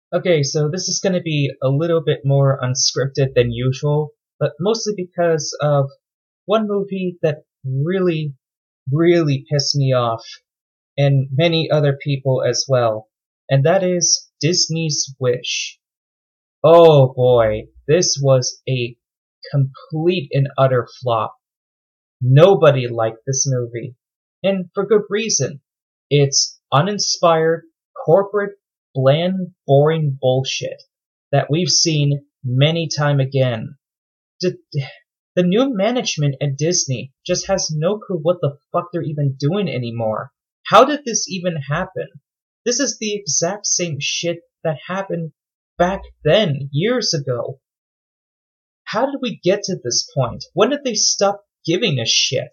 Okay, so this is going to be a little bit more unscripted than usual, but mostly because of one movie that really, really pissed me off, and many other people as well, and that is Disney's Wish. Oh boy, this was a complete and utter flop. Nobody liked this movie, and for good reason. It's uninspired, corporate, bland, boring bullshit that we've seen many time again. D- the new management at Disney just has no clue what the fuck they're even doing anymore. How did this even happen? This is the exact same shit that happened back then, years ago. How did we get to this point? When did they stop giving a shit?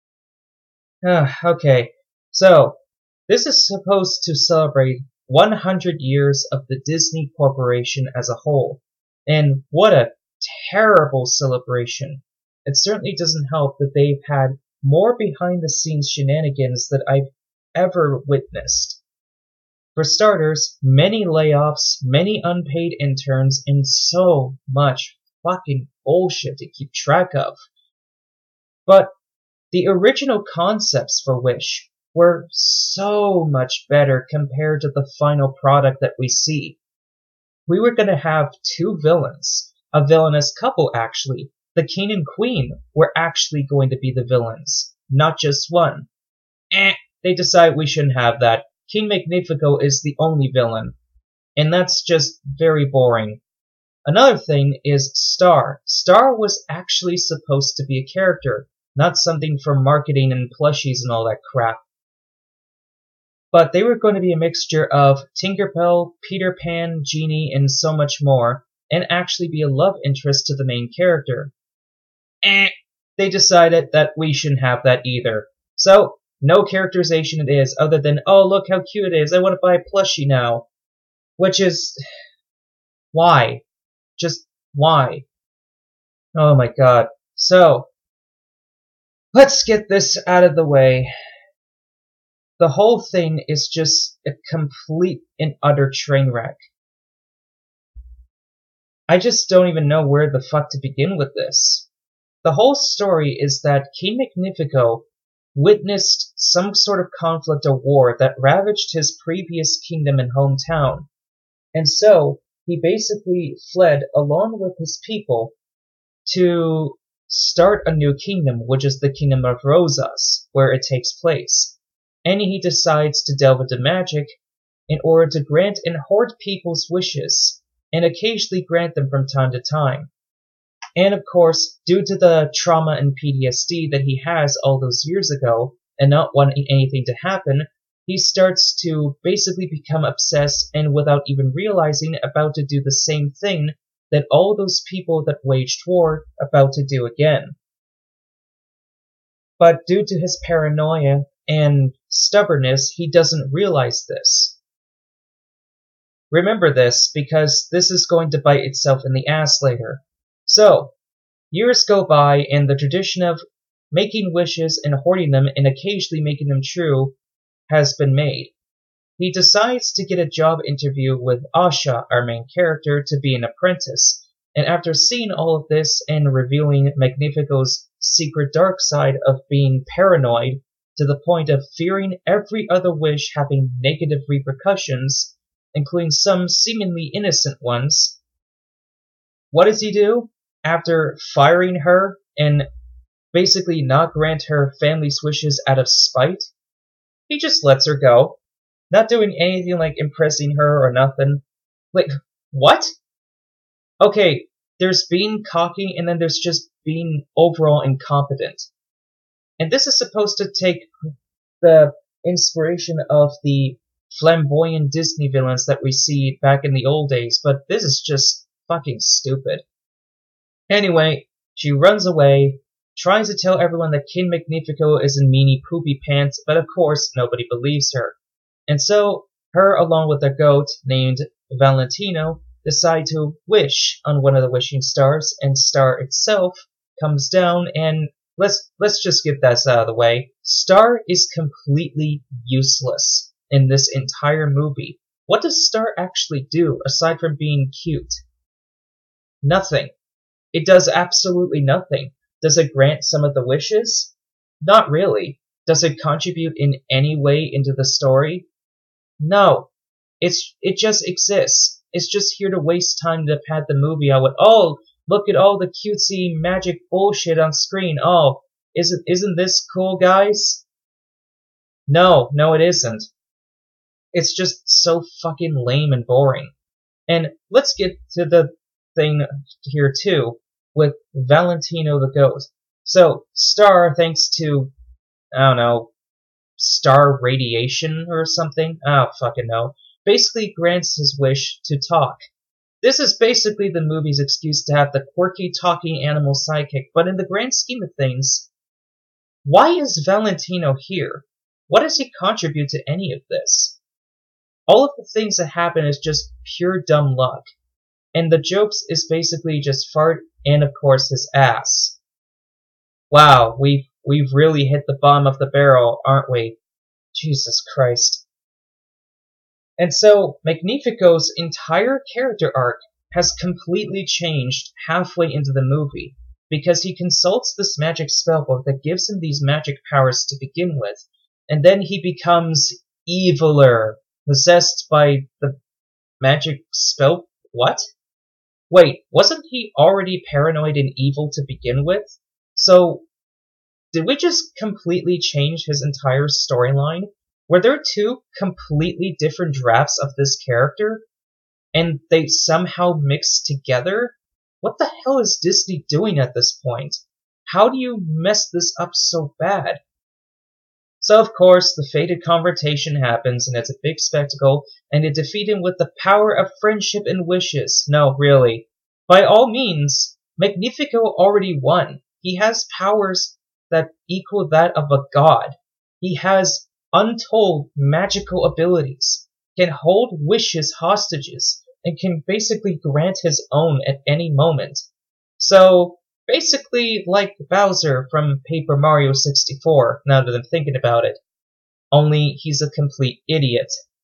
Okay, so this is supposed to celebrate 100 years of the Disney Corporation as a whole. And what a terrible celebration. It certainly doesn't help that they've had more behind the scenes shenanigans that I've ever witnessed. For starters, many layoffs, many unpaid interns, and so much fucking bullshit to keep track of. But the original concepts for Wish were so much better compared to the final product that we see. We were going to have two villains, a villainous couple actually. The king and queen were actually going to be the villains, not just one. They decide we shouldn't have that. King Magnifico is the only villain, and that's just very boring. Another thing is Star. Star was actually supposed to be a character, not something for marketing and plushies and all that crap. But they were going to be a mixture of Tinkerbell, Peter Pan, Genie, and so much more, and actually be a love interest to the main character. They decided that we shouldn't have that either. So, no characterization it is, other than, oh look how cute it is, I want to buy a plushie now. Which is... why? Just why? Oh my god. So, let's get this out of the way. The whole thing is just a complete and utter train wreck. I just don't even know where the fuck to begin with this. The whole story is that King Magnifico witnessed some sort of conflict or war that ravaged his previous kingdom and hometown. And so, he basically fled along with his people to start a new kingdom, which is the Kingdom of Rosas, where it takes place. And he decides to delve into magic in order to grant and hoard people's wishes, and occasionally grant them from time to time. And of course, due to the trauma and PTSD that he has all those years ago, and not wanting anything to happen, he starts to basically become obsessed and without even realizing about to do the same thing that all those people that waged war about to do again. But due to his paranoia and stubbornness, he doesn't realize this. Remember this, because this is going to bite itself in the ass later. So, years go by and the tradition of making wishes and hoarding them and occasionally making them true has been made. He decides to get a job interview with Asha, our main character, to be an apprentice, and after seeing all of this and revealing Magnifico's secret dark side of being paranoid to the point of fearing every other wish having negative repercussions, including some seemingly innocent ones, what does he do? After firing her and basically not grant her family's wishes out of spite, he just lets her go. Not doing anything like impressing her or nothing. Like, what? Okay, there's being cocky and then there's just being overall incompetent. And this is supposed to take the inspiration of the flamboyant Disney villains that we see back in the old days, but this is just fucking stupid. Anyway, she runs away, tries to tell everyone that King Magnifico is in meanie poopy pants, but of course nobody believes her. And so, her along with a goat named Valentino decide to wish on one of the wishing stars, and Star itself comes down and let's just get this out of the way. Star is completely useless in this entire movie. what does Star actually do aside from being cute? Nothing. It does absolutely nothing. Does it grant some of the wishes? Not really. Does it contribute in any way into the story? No. It just exists. It's just here to waste time to pad the movie out with, oh, look at all the cutesy magic bullshit on screen. Oh, isn't this cool, guys? No, it isn't. It's just so fucking lame and boring. And let's get to the thing here too, with Valentino the Ghost. So, Star, thanks to, I don't know, star radiation or something? I don't fucking know. Basically grants his wish to talk. This is basically the movie's excuse to have the quirky talking animal sidekick, but in the grand scheme of things, why is Valentino here? What does he contribute to any of this? All of the things that happen is just pure dumb luck. And the jokes is basically just fart and of course his ass. Wow, we've really hit the bottom of the barrel, aren't we? Jesus Christ. And so, Magnifico's entire character arc has completely changed halfway into the movie, because he consults this magic spellbook that gives him these magic powers to begin with, and then he becomes eviler, possessed by the magic spell. What? Wait, wasn't he already paranoid and evil to begin with? So, did we just completely change his entire storyline? Were there two completely different drafts of this character? And they somehow mixed together? What the hell is Disney doing at this point? How do you mess this up so bad? So of course, the fated confrontation happens, and it's a big spectacle, and they defeat him with the power of friendship and wishes. No, really. By all means, Magnifico already won. He has powers that equal that of a god. He has untold magical abilities, can hold wishes hostages, and can basically grant his own at any moment. So, basically like Bowser from Paper Mario 64, now that I'm thinking about it. Only he's a complete idiot.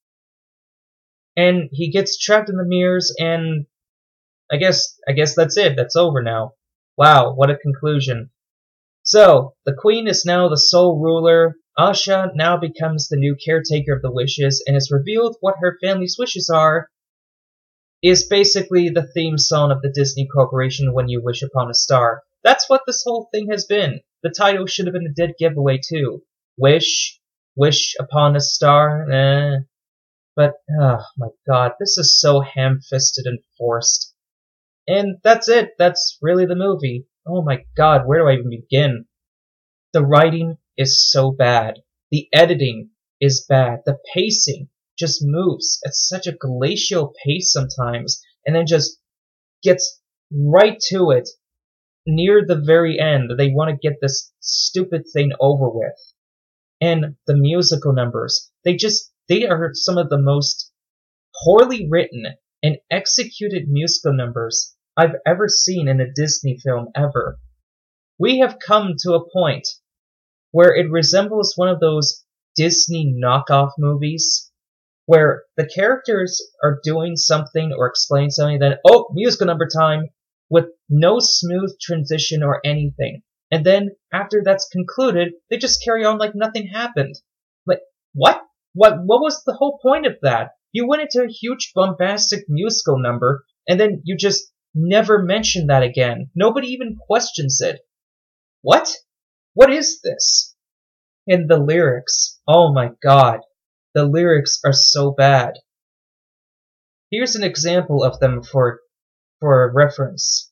And he gets trapped in the mirrors, and I guess that's it. That's over now. Wow, what a conclusion. So, the Queen is now the sole ruler. Asha now becomes the new caretaker of the wishes, and it's revealed what her family's wishes are, is basically the theme song of the Disney Corporation, When You Wish Upon a Star. That's what this whole thing has been. The title should have been a dead giveaway too. Wish upon a star, But, oh my god, this is so ham-fisted and forced. And that's it. That's really the movie. Oh my god, where do I even begin? The writing is so bad. The editing is bad. The pacing just moves at such a glacial pace sometimes, and then just gets right to it near the very end. They want to get this stupid thing over with. And the musical numbers, they are some of the most poorly written and executed musical numbers I've ever seen in a Disney film ever. We have come to a point where it resembles one of those Disney knockoff movies where the characters are doing something or explaining something, then, oh, musical number time, with no smooth transition or anything. And then, after that's concluded, they just carry on like nothing happened. Like, what? What was the whole point of that? You went into a huge bombastic musical number, and then you just never mention that again. Nobody even questions it. What? What is this? And the lyrics. Oh my god. The lyrics are so bad. Here's an example of them for reference.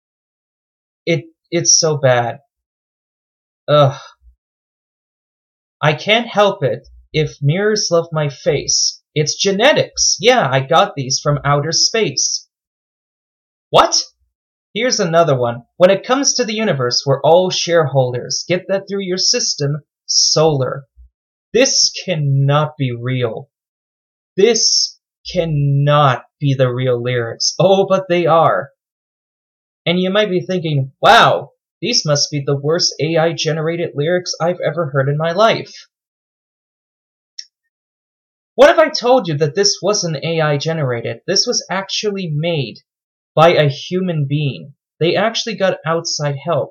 It's so bad. Ugh. I can't help it if mirrors love my face. It's genetics. Yeah, I got these from outer space. What? Here's another one. When it comes to the universe, we're all shareholders. Get that through your system. Solar. This cannot be real. This cannot be the real lyrics. Oh, but they are. And you might be thinking, wow, these must be the worst AI-generated lyrics I've ever heard in my life. What if I told you that this wasn't AI generated? This was actually made by a human being. They actually got outside help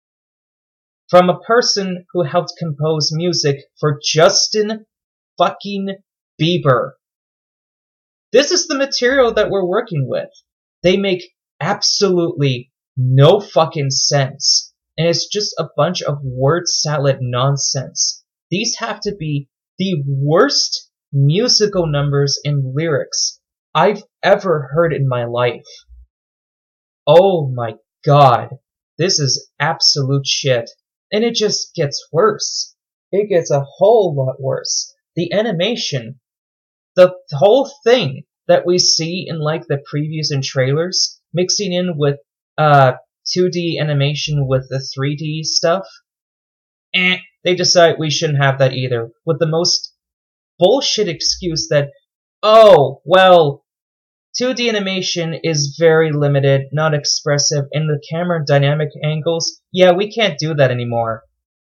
from a person who helped compose music for Justin fucking Bieber. This is the material that we're working with. They make absolutely no fucking sense. And it's just a bunch of word salad nonsense. These have to be the worst musical numbers and lyrics I've ever heard in my life. Oh my god. This is absolute shit. And it just gets worse. It gets a whole lot worse. The animation, the whole thing that we see in like the previews and trailers, mixing in with 2D animation with the 3D stuff, they decide we shouldn't have that either, with the most bullshit excuse that, oh, well, 2D animation is very limited, not expressive, and the camera dynamic angles, yeah, we can't do that anymore.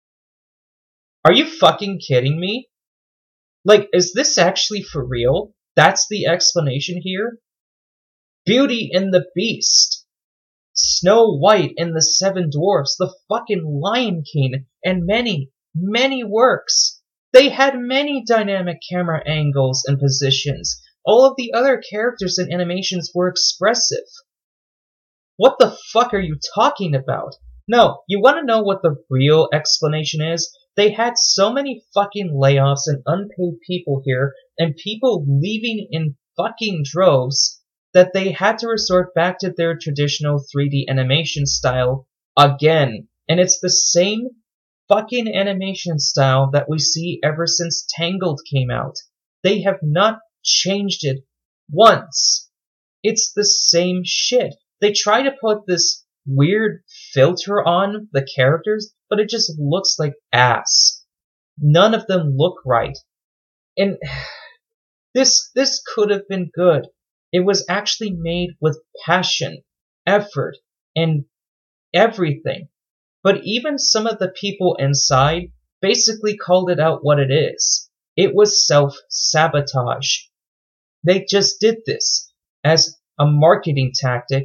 Are you fucking kidding me? Like, is this actually for real? That's the explanation here? Beauty and the Beast, Snow White and the Seven Dwarfs, the fucking Lion King, and many, many works. They had many dynamic camera angles and positions. All of the other characters and animations were expressive. What the fuck are you talking about? No, you want to know what the real explanation is? They had so many fucking layoffs and unpaid people here, and people leaving in fucking droves, that they had to resort back to their traditional 3D animation style again. And it's the same fucking animation style that we see ever since Tangled came out. They have not changed it once. It's the same shit. They try to put this weird filter on the characters, but it just looks like ass. None of them look right. And this could have been good. It was actually made with passion, effort, and everything. But even some of the people inside basically called it out what it is. It was self-sabotage. They just did this as a marketing tactic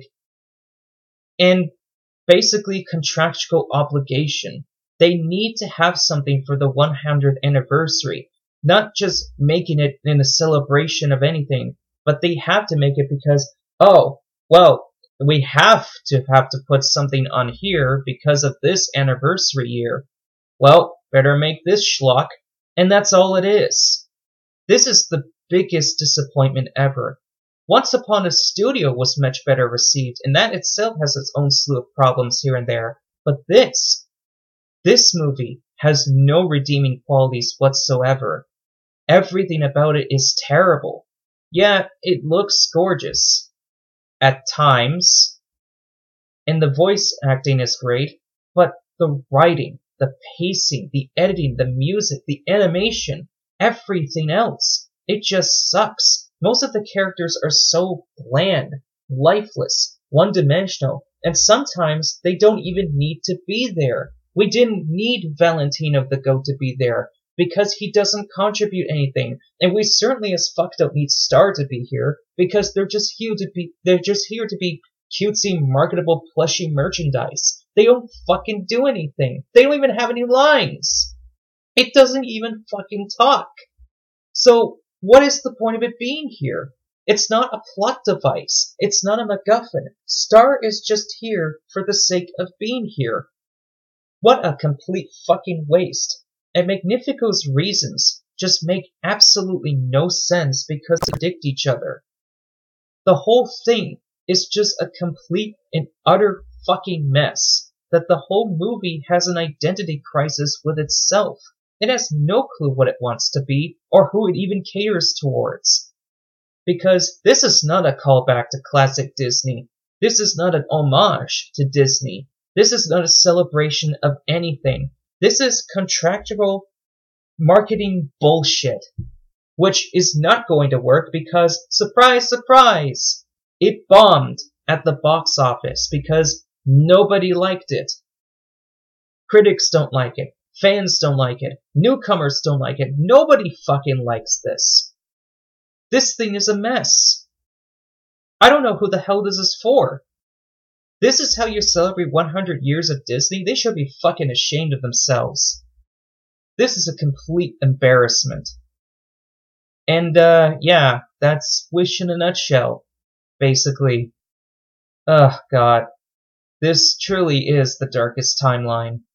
and basically contractual obligation. They need to have something for the 100th anniversary, not just making it in a celebration of anything, but they have to make it because, oh, well, we have to put something on here because of this anniversary year. Well, better make this schlock, and that's all it is. This is the biggest disappointment ever. Once Upon a Studio was much better received, and that itself has its own slew of problems here and there. But this movie has no redeeming qualities whatsoever. Everything about it is terrible. Yeah, it looks gorgeous at times, and the voice acting is great, but the writing, the pacing, the editing, the music, the animation, everything else, it just sucks. Most of the characters are so bland, lifeless, one-dimensional, and sometimes they don't even need to be there. We didn't need Valentino the Goat to be there, because he doesn't contribute anything, and we certainly as fuck don't need Star to be here, because they're just here to be cutesy, marketable, plushy merchandise. They don't fucking do anything. They don't even have any lines. It doesn't even fucking talk. So, what is the point of it being here? It's not a plot device. It's not a MacGuffin. Star is just here for the sake of being here. What a complete fucking waste. And Magnifico's reasons just make absolutely no sense because they contradict each other. The whole thing is just a complete and utter fucking mess. That the whole movie has an identity crisis with itself. It has no clue what it wants to be, or who it even caters towards. Because this is not a callback to classic Disney. This is not an homage to Disney. This is not a celebration of anything. This is contractual marketing bullshit. Which is not going to work because, surprise, surprise, it bombed at the box office because nobody liked it. Critics don't like it. Fans don't like it. Newcomers don't like it. Nobody fucking likes this. This thing is a mess. I don't know who the hell this is for. This is how you celebrate 100 years of Disney? They should be fucking ashamed of themselves. This is a complete embarrassment. And, yeah, that's Wish in a nutshell, basically. Ugh, God. This truly is the darkest timeline.